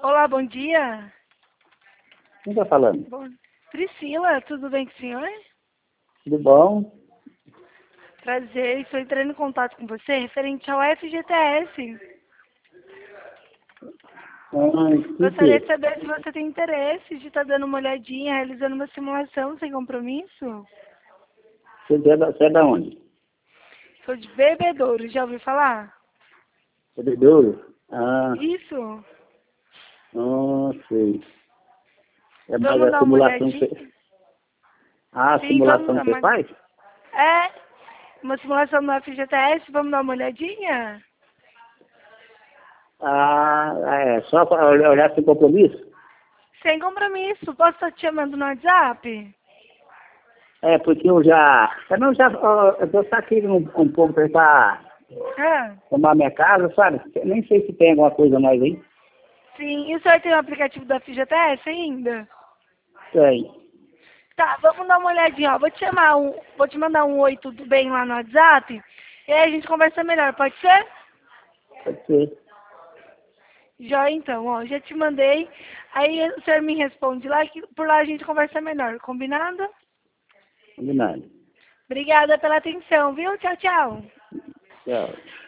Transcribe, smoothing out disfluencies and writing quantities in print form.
Olá, bom dia. Quem está falando? Bom... Priscila, tudo bem com o senhor? Tudo bom? Prazer, estou entrando em contato com você referente ao FGTS. Gostaria de Que? saber se você tem interesse de estar dando uma olhadinha, realizando uma simulação sem compromisso. Você é da onde? Sou de Bebedouro, já ouviu falar? Você é de Douro? Ah, Isso. não sei. É mais Vamos a dar uma simulação olhadinha? que você... Ah, a Sim, vamos simulação dar que você uma... faz? É, uma simulação no FGTS, vamos dar uma olhadinha? Ah, é. Só para olhar sem compromisso? Sem compromisso. Posso estar te chamando no WhatsApp? É, porque eu já... eu estou aqui um pouco para Ah, tomar minha casa, sabe? Nem sei se tem alguma coisa mais aí. sim. E o senhor tem o aplicativo da FGTS ainda? Tem. Tá, vamos dar uma olhadinha, ó. Vou te mandar um oi, tudo bem lá no WhatsApp. E aí a gente conversa melhor, pode ser? Pode ser. Já então, ó, já te mandei. Aí o senhor me responde lá, que por lá a gente conversa melhor, combinado? Combinado. Obrigada pela atenção, viu? Tchau, tchau. Tchau.